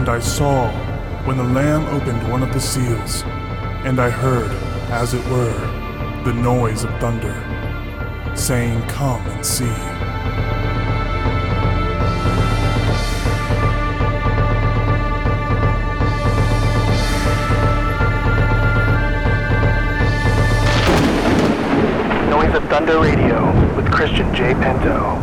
And I saw when the Lamb opened one of the seals, and I heard, as it were, the noise of thunder, saying, "Come and see." Noise of Thunder Radio with Christian J. Pinto.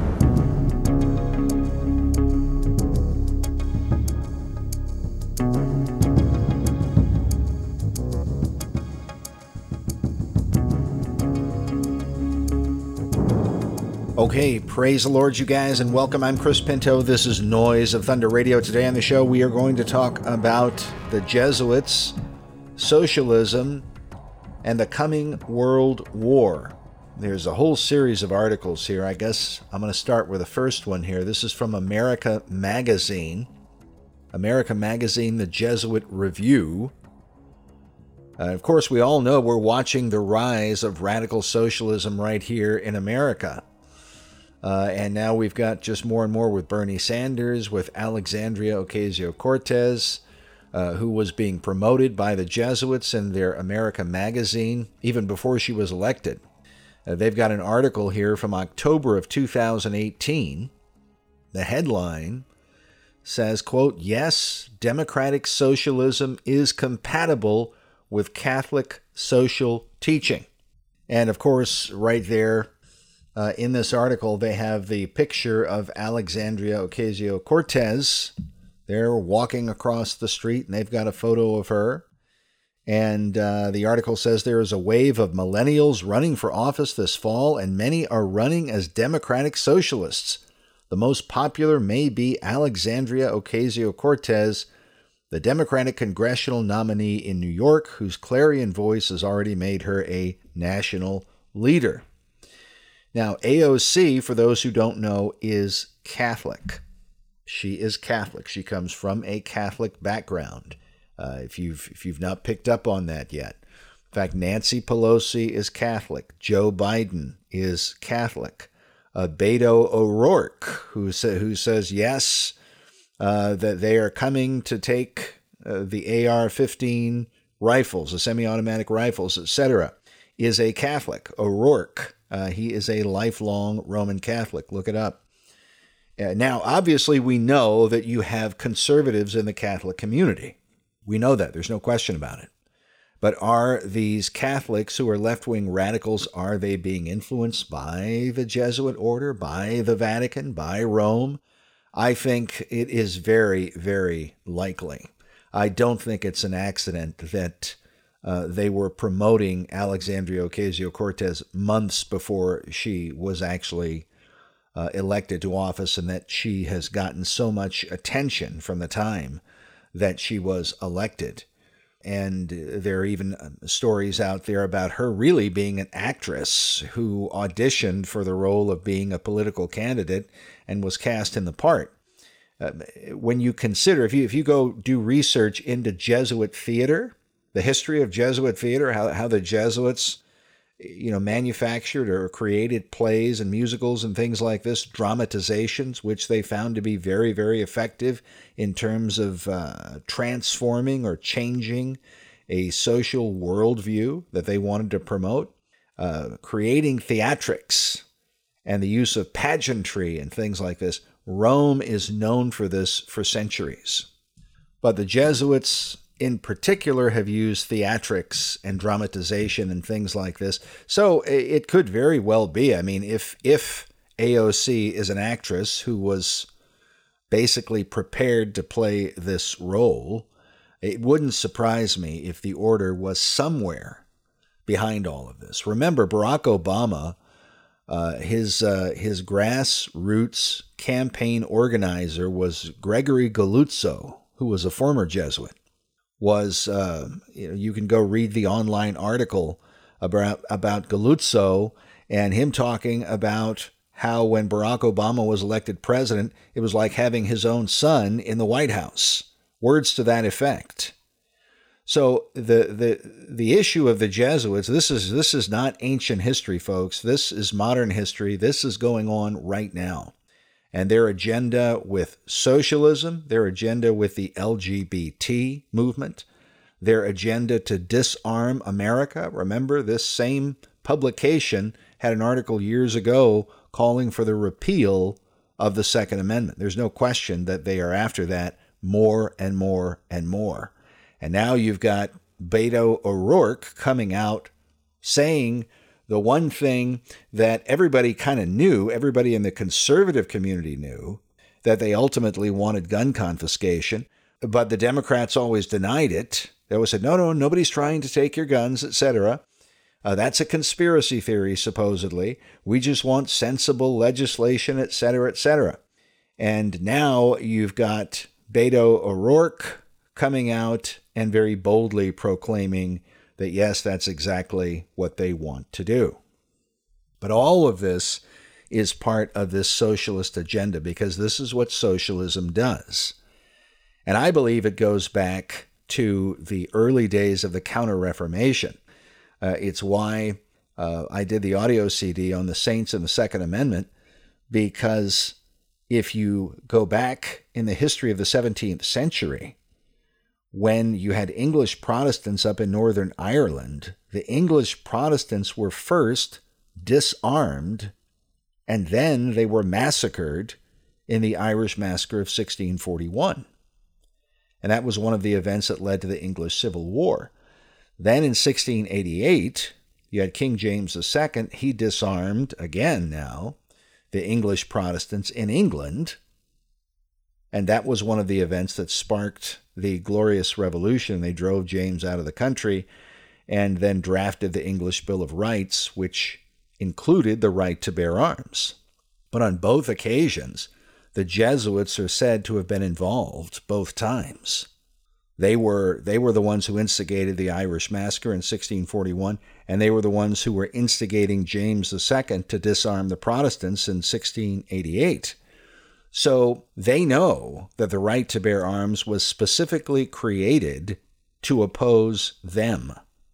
Okay, praise the Lord, you guys, and welcome. I'm Chris Pinto. This is Noise of Thunder Radio. Today on the show, we are going to talk about the Jesuits, socialism, and the coming World War. There's a whole series of articles here. I guess I'm going to start with the first one here. This is from America Magazine. America Magazine, the Jesuit Review. Of course, we all know we're watching the rise of radical socialism right here in America. And now we've got just more and more with Bernie Sanders, with Alexandria Ocasio-Cortez, who was being promoted by the Jesuits in their America Magazine, even before she was elected. They've got an article here from October of 2018. The headline says, quote, "Yes, democratic socialism is compatible with Catholic social teaching." And of course, right there, in this article, they have the picture of Alexandria Ocasio-Cortez. They're walking across the street, and they've got a photo of her. And the article says there is a wave of millennials running for office this fall, and many are running as democratic socialists. The most popular may be Alexandria Ocasio-Cortez, the Democratic congressional nominee in New York, whose clarion voice has already made her a national leader. Now, AOC, for those who don't know, is Catholic. She is Catholic. She comes from a Catholic background, if you've not picked up on that yet. In fact, Nancy Pelosi is Catholic. Joe Biden is Catholic. Beto O'Rourke, who says yes, that they are coming to take the AR-15 rifles, the semi-automatic rifles, etc., is a Catholic. O'Rourke. He is a lifelong Roman Catholic. Look it up. Now, obviously, we know that you have conservatives in the Catholic community. We know that. There's no question about it. But are these Catholics who are left-wing radicals, are they being influenced by the Jesuit order, by the Vatican, by Rome? I think it is very, very likely. I don't think it's an accident that they were promoting Alexandria Ocasio-Cortez months before she was actually elected to office, and that she has gotten so much attention from the time that she was elected. And there are even stories out there about her really being an actress who auditioned for the role of being a political candidate and was cast in the part. When you consider, if you go do research into Jesuit theater, the history of Jesuit theater, how the Jesuits, manufactured or created plays and musicals and things like this, dramatizations, which they found to be very, very effective in terms of transforming or changing a social worldview that they wanted to promote, creating theatrics and the use of pageantry and things like this. Rome is known for this for centuries. But the Jesuits in particular have used theatrics and dramatization and things like this. So it could very well be. I mean, if AOC is an actress who was basically prepared to play this role, it wouldn't surprise me if the order was somewhere behind all of this. Remember, Barack Obama, his grassroots campaign organizer was Gregory Galuzzo, who was a former Jesuit. You can go read the online article about Galuzzo and him talking about how when Barack Obama was elected president, it was like having his own son in the White House. Words to that effect. So the issue of the Jesuits, this is not ancient history, folks. This is modern history. This is going on right now. And their agenda with socialism, their agenda with the LGBT movement, their agenda to disarm America. Remember, this same publication had an article years ago calling for the repeal of the Second Amendment. There's no question that they are after that more and more and more. And now you've got Beto O'Rourke coming out saying the one thing that everybody kind of knew, everybody in the conservative community knew, that they ultimately wanted gun confiscation, but the Democrats always denied it. They always said, no, nobody's trying to take your guns, etc. That's a conspiracy theory, supposedly. We just want sensible legislation, etc., etc. And now you've got Beto O'Rourke coming out and very boldly proclaiming that, yes, that's exactly what they want to do. But all of this is part of this socialist agenda, because this is what socialism does. And I believe it goes back to the early days of the Counter-Reformation. It's why I did the audio CD on the Saints and the Second Amendment, because if you go back in the history of the 17th century, when you had English Protestants up in Northern Ireland, the English Protestants were first disarmed, and then they were massacred in the Irish Massacre of 1641. And that was one of the events that led to the English Civil War. Then in 1688, you had King James II. He disarmed, again now, the English Protestants in England. And that was one of the events that sparked the Glorious Revolution. They drove James out of the country and then drafted the English Bill of Rights, which included the right to bear arms. But on both occasions, the Jesuits are said to have been involved both times. They were the ones who instigated the Irish Massacre in 1641, and they were the ones who were instigating James II to disarm the Protestants in 1688. So they know that the right to bear arms was specifically created to oppose them.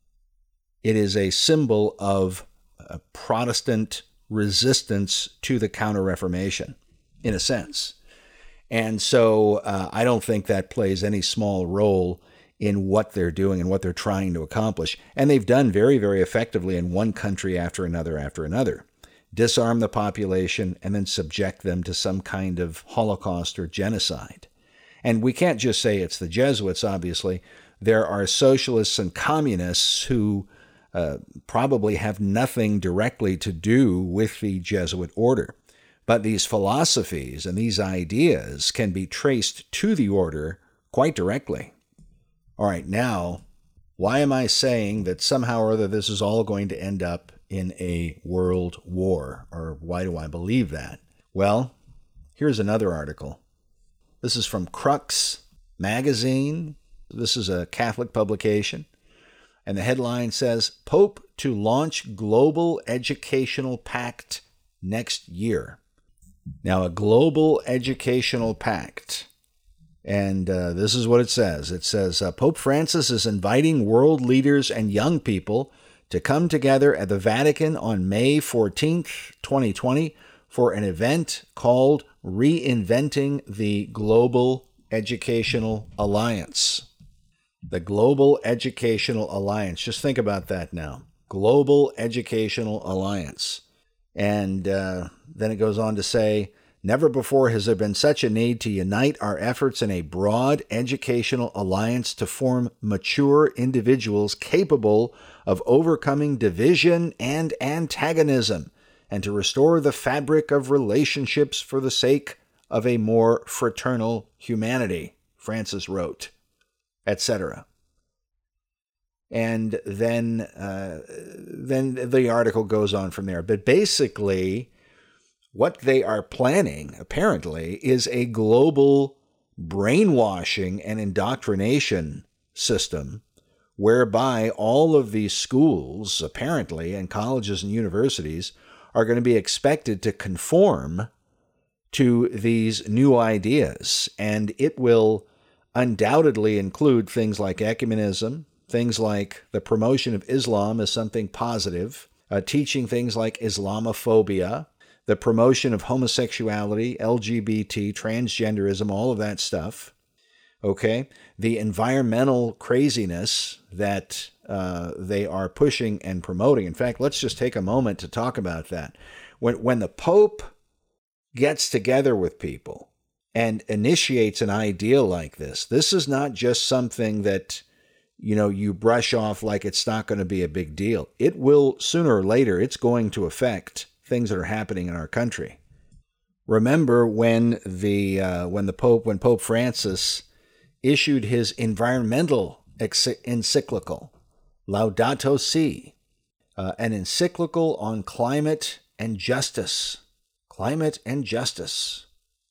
It is a symbol of a Protestant resistance to the Counter-Reformation, in a sense. And so I don't think that plays any small role in what they're doing and what they're trying to accomplish. And they've done very, very effectively in one country after another. Disarm the population and then subject them to some kind of Holocaust or genocide. And we can't just say it's the Jesuits, obviously. There are socialists and communists who probably have nothing directly to do with the Jesuit order. But these philosophies and these ideas can be traced to the order quite directly. All right, now, why am I saying that somehow or other this is all going to end up in a world war? Or why do I believe that? Well, here's another article. This is from Crux Magazine. This is a Catholic publication. And the headline says, Pope to launch global educational pact next year. Now, a global educational pact. And this is what it says. It says, Pope Francis is inviting world leaders and young people to come together at the Vatican on May 14th, 2020, for an event called Reinventing the Global Educational Alliance. The Global Educational Alliance. Just think about that now. Global Educational Alliance. And then it goes on to say, never before has there been such a need to unite our efforts in a broad educational alliance to form mature individuals capable of overcoming division and antagonism, and to restore the fabric of relationships for the sake of a more fraternal humanity, Francis wrote, etc. And then the article goes on from there. But basically, what they are planning, apparently, is a global brainwashing and indoctrination system whereby all of these schools, apparently, and colleges and universities are going to be expected to conform to these new ideas. And it will undoubtedly include things like ecumenism, things like the promotion of Islam as something positive, teaching things like Islamophobia, the promotion of homosexuality, LGBT, transgenderism, all of that stuff. Okay, the environmental craziness that they are pushing and promoting. In fact, let's just take a moment to talk about that. When the Pope gets together with people and initiates an idea like this is not just something that, you brush off like it's not going to be a big deal. It will, sooner or later, it's going to affect things that are happening in our country. Remember when Pope Francis issued his environmental encyclical, Laudato Si, an encyclical on climate and justice. Climate and justice.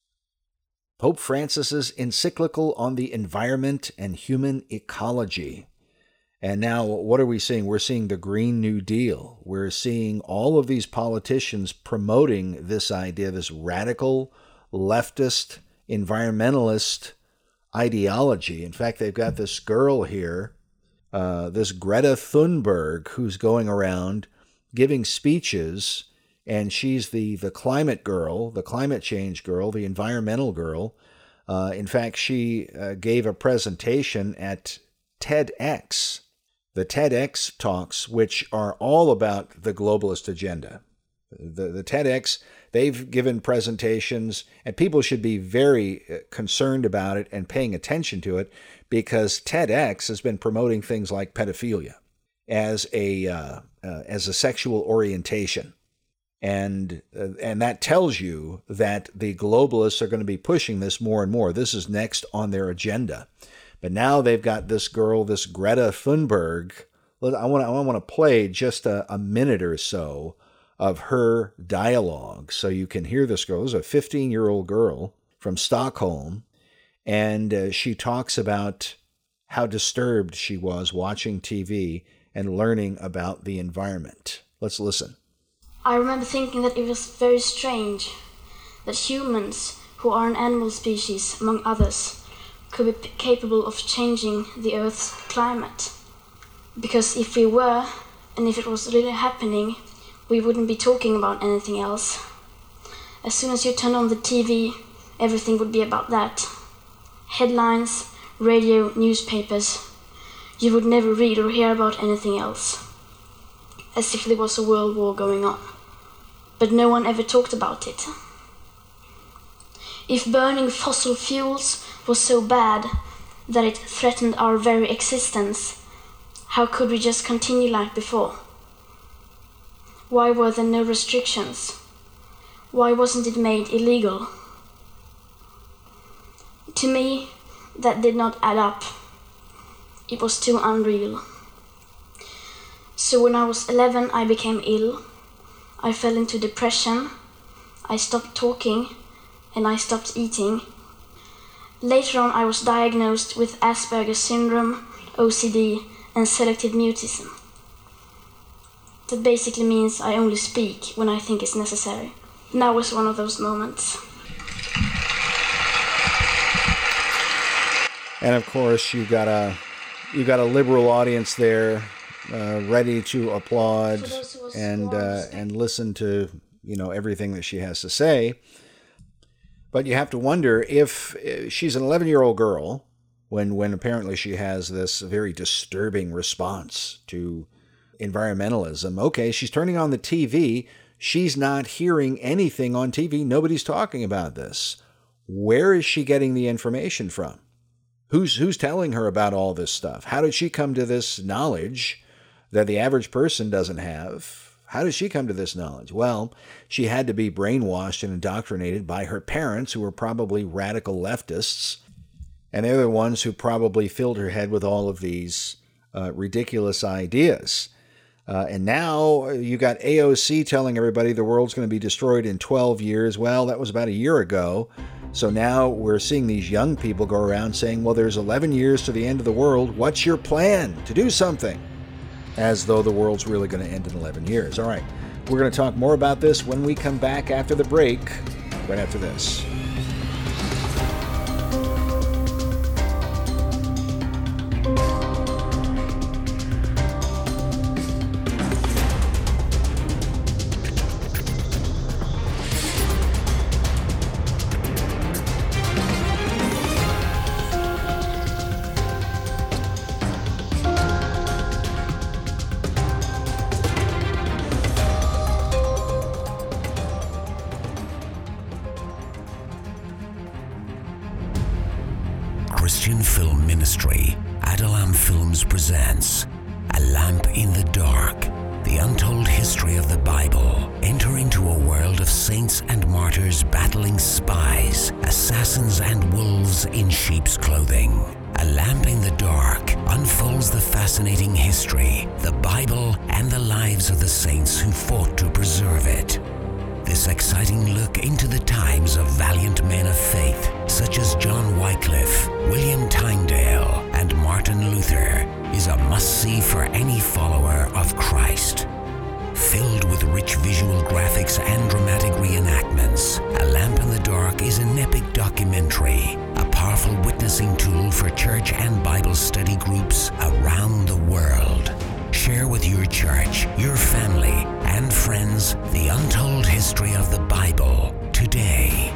Pope Francis's encyclical on the environment and human ecology. And now what are we seeing? We're seeing the Green New Deal. We're seeing all of these politicians promoting this idea, this radical, leftist, environmentalist ideology. In fact, they've got this girl here, this Greta Thunberg, who's going around giving speeches, and she's the climate girl, the climate change girl, the environmental girl. In fact, she gave a presentation at TEDx, the TEDx talks, which are all about the globalist agenda. The TEDx, they've given presentations, and people should be very concerned about it and paying attention to it, because TEDx has been promoting things like pedophilia as a sexual orientation. And that tells you that the globalists are going to be pushing this more and more. This is next on their agenda. But now they've got this girl, this Greta Thunberg. I want to play just a minute or so of her dialogue so you can hear this girl. This is a 15-year-old girl from Stockholm, and she talks about how disturbed she was watching TV and learning about the environment. Let's listen. I remember thinking that it was very strange that humans, who are an animal species among others, could be capable of changing the Earth's climate. Because if we were, and if it was really happening, we wouldn't be talking about anything else. As soon as you turn on the TV, everything would be about that. Headlines, radio, newspapers. You would never read or hear about anything else. As if there was a world war going on. But no one ever talked about it. If burning fossil fuels was so bad that it threatened our very existence, how could we just continue like before? Why were there no restrictions? Why wasn't it made illegal? To me, that did not add up. It was too unreal. So when I was 11, I became ill. I fell into depression. I stopped talking, and I stopped eating. Later on, I was diagnosed with Asperger's syndrome, OCD, and selective mutism. That basically means I only speak when I think it's necessary. Now was one of those moments. And of course, you got a liberal audience there, ready to applaud and listen to everything that she has to say. But you have to wonder if she's an 11-year-old girl, when apparently she has this very disturbing response to environmentalism. Okay, she's turning on the TV. She's not hearing anything on TV. Nobody's talking about this. Where is she getting the information from? Who's telling her about all this stuff? How did she come to this knowledge that the average person doesn't have? How did she come to this knowledge? Well, she had to be brainwashed and indoctrinated by her parents, who were probably radical leftists, and they're the ones who probably filled her head with all of these ridiculous ideas. And now you got AOC telling everybody the world's going to be destroyed in 12 years. Well, that was about a year ago. So now we're seeing these young people go around saying, well, there's 11 years to the end of the world. What's your plan to do something? As though the world's really going to end in 11 years. All right, we're going to talk more about this when we come back after the break, right after this. Christian film ministry, Adulam Films presents A Lamp in the Dark, the untold history of the Bible. Enter into a world of saints and martyrs battling spies, assassins, and wolves in sheep's clothing. A Lamp in the Dark unfolds the fascinating history, the Bible, and the lives of the saints who fought to preserve it. This exciting look into the times of valiant men of faith, such as John Wycliffe, William Tyndale, and Martin Luther, is a must-see for any follower of Christ. Filled with rich visual graphics and dramatic reenactments, A Lamp in the Dark is an epic documentary, a powerful witnessing tool for church and Bible study groups around the world. Share with your church, your family, and friends the untold history of the Bible today.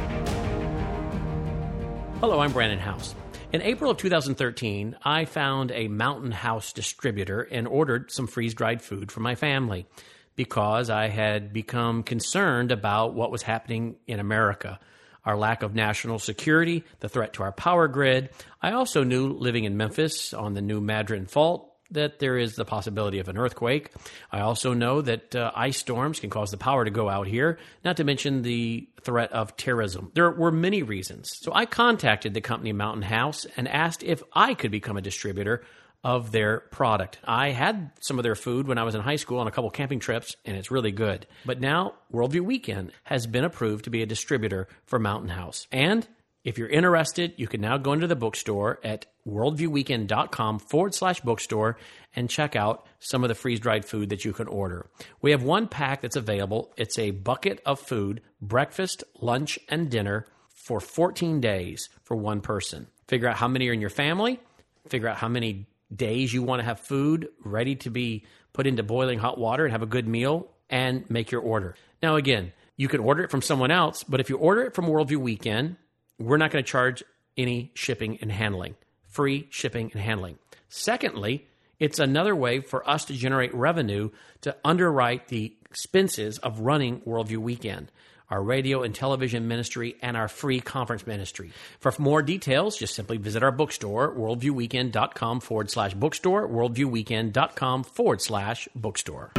Hello, I'm Brandon House. In April of 2013, I found a Mountain House distributor and ordered some freeze-dried food for my family because I had become concerned about what was happening in America, our lack of national security, the threat to our power grid. I also knew, living in Memphis on the new Madryn Fault, that there is the possibility of an earthquake. I also know that ice storms can cause the power to go out here, not to mention the threat of terrorism. There were many reasons. So I contacted the company Mountain House and asked if I could become a distributor of their product. I had some of their food when I was in high school on a couple camping trips, and it's really good. But now Worldview Weekend has been approved to be a distributor for Mountain House. And if you're interested, you can now go into the bookstore at worldviewweekend.com/bookstore and check out some of the freeze-dried food that you can order. We have one pack that's available. It's a bucket of food, breakfast, lunch, and dinner for 14 days for one person. Figure out how many are in your family, figure out how many days you want to have food ready to be put into boiling hot water and have a good meal, and make your order. Now, again, you can order it from someone else, but if you order it from Worldview Weekend, we're not going to charge any shipping and handling. Free shipping and handling. Secondly, it's another way for us to generate revenue to underwrite the expenses of running Worldview Weekend, our radio and television ministry, and our free conference ministry. For more details, just simply visit our bookstore, worldviewweekend.com/bookstore, worldviewweekend.com/bookstore.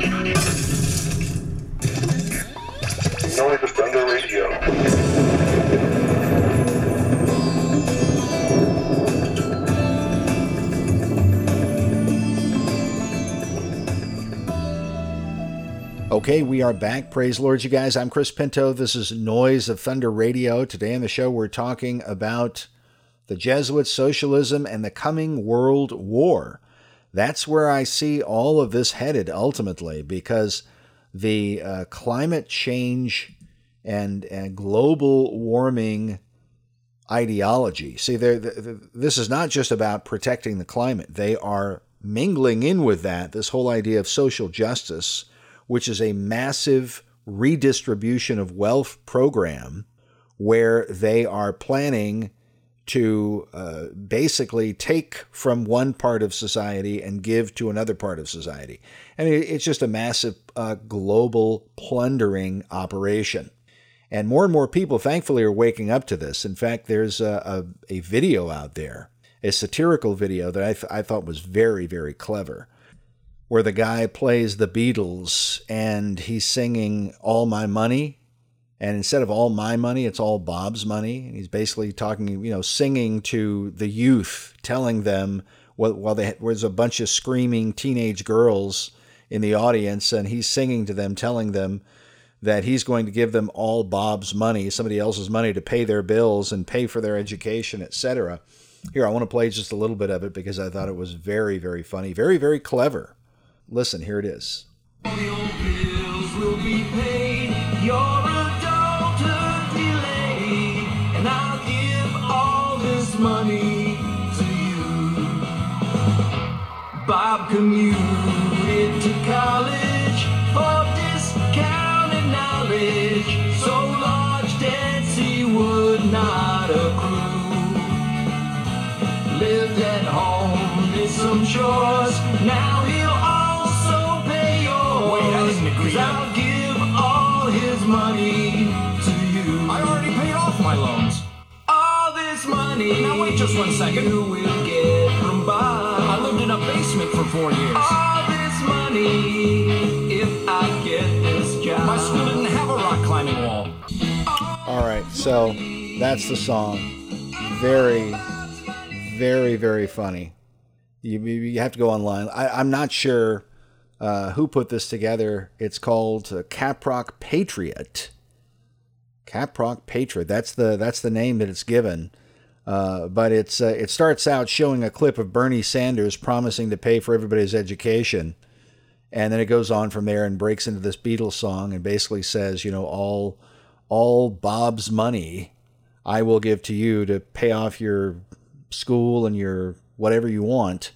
Noise of Thunder Radio. Okay, we are back. Praise the Lord, you guys. I'm Chris Pinto. This is Noise of Thunder Radio. Today on the show, we're talking about the Jesuits, socialism, and the coming world war. That's where I see all of this headed ultimately, because the climate change and global warming ideology. See, this is not just about protecting the climate. They are mingling in with that, this whole idea of social justice, which is a massive redistribution of wealth program where they are planning to basically take from one part of society and give to another part of society. I mean, it's just a massive global plundering operation. And more people, thankfully, are waking up to this. In fact, there's a video out there, a satirical video that I thought was very, very clever, where the guy plays the Beatles and he's singing All My Money. And instead of all my money, it's all Bob's money. And he's basically talking, singing to the youth, telling them, while there's a bunch of screaming teenage girls in the audience, and he's singing to them, telling them that he's going to give them all Bob's money, somebody else's money, to pay their bills and pay for their education, etc. Here, I want to play just a little bit of it because I thought it was very, very funny, very, very clever. Listen, here it is. All your bills will be paid, your adulthood delayed, and I'll give all this money to you. Bob commuted to college for discounted knowledge, so large debts he would not accrue. Lived at home, did some chores, now he'll because I'll give all his money to you. I already paid off my loans. All this money money. Now wait just 1 second. You will get from Bob. I lived in a basement for 4 years. All this money, if I get this job. My school didn't have a rock climbing wall. All right, so that's the song. Very, very, very funny. You have to go online. I'm not sure who put this together. It's called Caprock Patriot. Caprock Patriot. That's the name that it's given. But it starts out showing a clip of Bernie Sanders promising to pay for everybody's education, and then it goes on from there and breaks into this Beatles song and basically says, you know, all Bob's money I will give to you to pay off your school and your whatever you want,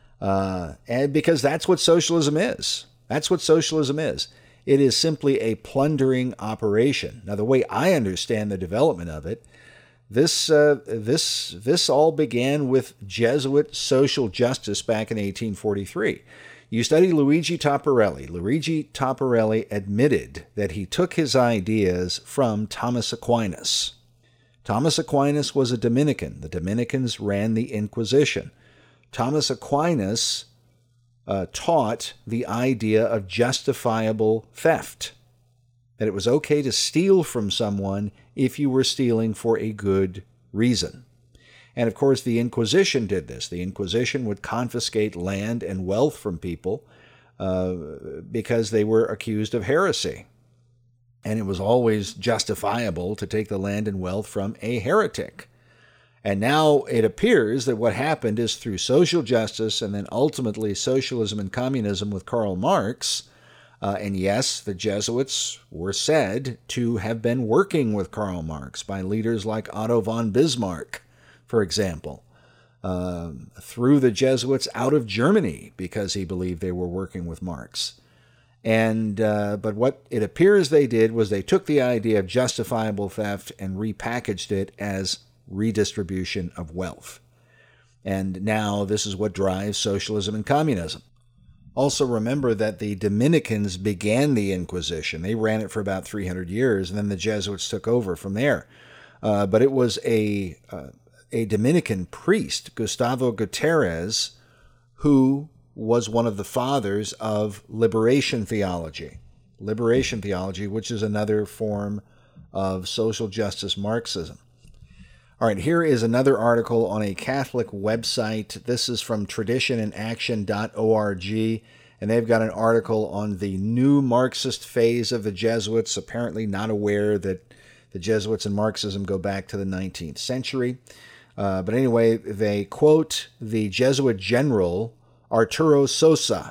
and because that's what socialism is. That's what socialism is. It is simply a plundering operation. Now, the way I understand the development of it, this all began with Jesuit social justice back in 1843. You study Luigi Tapparelli. Luigi Tapparelli admitted that he took his ideas from Thomas Aquinas. Thomas Aquinas was a Dominican. The Dominicans ran the Inquisition. Thomas Aquinas taught the idea of justifiable theft, that it was okay to steal from someone if you were stealing for a good reason. And of course, the Inquisition did this. The Inquisition would confiscate land and wealth from people because they were accused of heresy. And it was always justifiable to take the land and wealth from a heretic. And now it appears that what happened is through social justice and then ultimately socialism and communism with Karl Marx. And yes, the Jesuits were said to have been working with Karl Marx by leaders like Otto von Bismarck, for example, threw the Jesuits out of Germany because he believed they were working with Marx. And but what it appears they did was they took the idea of justifiable theft and repackaged it as redistribution of wealth. And now this is what drives socialism and communism. Also remember that the Dominicans began the Inquisition. They ran it for about 300 years, and then the Jesuits took over from there. But it was a Dominican priest, Gustavo Gutierrez, who was one of the fathers of liberation theology. Liberation theology, which is another form of social justice Marxism. All right, here is another article on a Catholic website. This is from traditionandaction.org, and they've got an article on the new Marxist phase of the Jesuits, apparently not aware that the Jesuits and Marxism go back to the 19th century. But anyway, they quote the Jesuit general Arturo Sosa.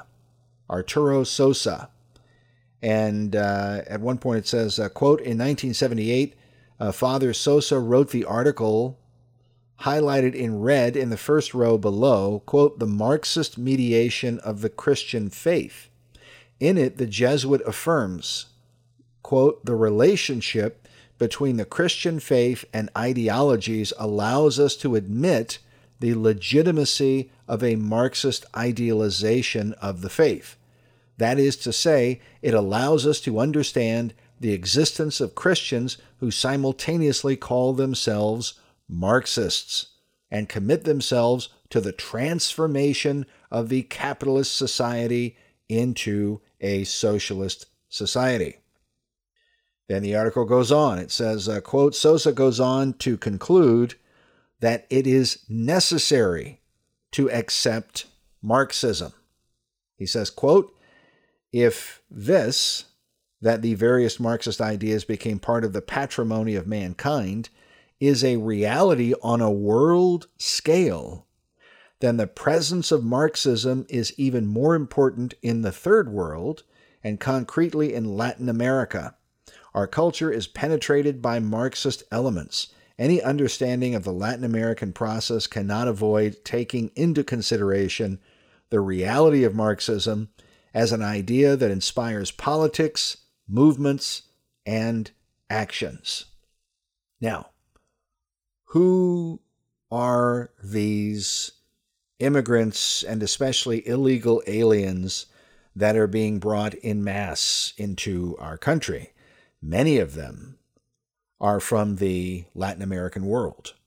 And at one point it says, quote, in 1978, Father Sosa wrote the article highlighted in red in the first row below, quote, the Marxist mediation of the Christian faith. In it, the Jesuit affirms, quote, the relationship between the Christian faith and ideologies allows us to admit the legitimacy of a Marxist idealization of the faith. That is to say, it allows us to understand the existence of Christians who simultaneously call themselves Marxists and commit themselves to the transformation of the capitalist society into a socialist society. Then the article goes on. It says, quote, Sosa goes on to conclude that it is necessary to accept Marxism. He says, quote, if this, that the various Marxist ideas became part of the patrimony of mankind, is a reality on a world scale, then the presence of Marxism is even more important in the Third World and concretely in Latin America. Our culture is penetrated by Marxist elements. Any understanding of the Latin American process cannot avoid taking into consideration the reality of Marxism as an idea that inspires politics, movements, and actions. Now, who are these immigrants and especially illegal aliens that are being brought en masse into our country? Many of them are from the Latin American world.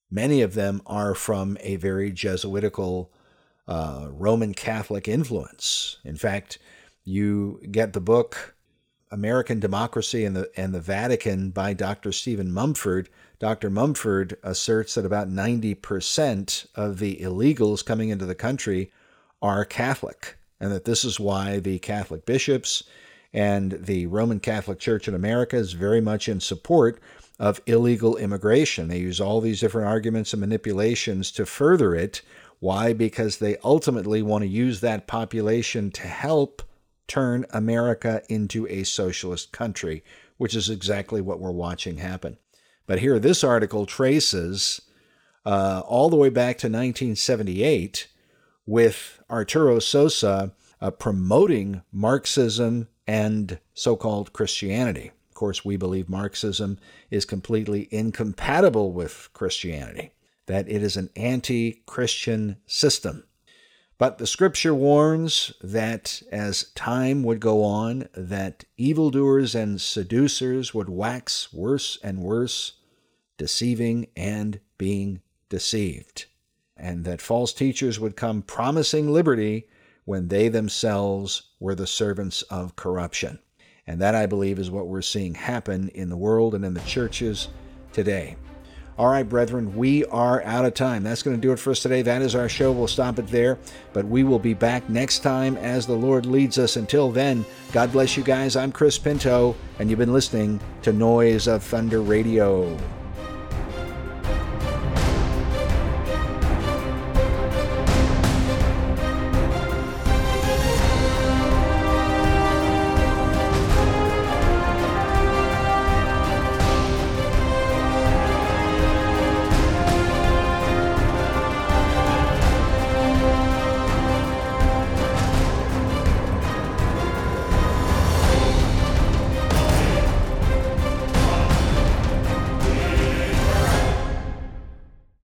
Many of them are from a very Jesuitical Roman Catholic influence. In fact, you get the book American Democracy and the Vatican by Dr. Stephen Mumford. Dr. Mumford asserts that about 90% of the illegals coming into the country are Catholic, and that this is why the Catholic bishops and the Roman Catholic Church in America is very much in support of illegal immigration. They use all these different arguments and manipulations to further it. Why? Because they ultimately want to use that population to help turn America into a socialist country, which is exactly what we're watching happen. But here, this article traces all the way back to 1978 with Arturo Sosa promoting Marxism and so-called Christianity. Of course, we believe Marxism is completely incompatible with Christianity, that it is an anti-Christian system. But the scripture warns that as time would go on, that evildoers and seducers would wax worse and worse, deceiving and being deceived, and that false teachers would come promising liberty when they themselves were the servants of corruption. And that, I believe, is what we're seeing happen in the world and in the churches today. All right, brethren, we are out of time. That's going to do it for us today. That is our show. We'll stop it there, but we will be back next time as the Lord leads us. Until then, God bless you guys. I'm Chris Pinto, and you've been listening to Noise of Thunder Radio.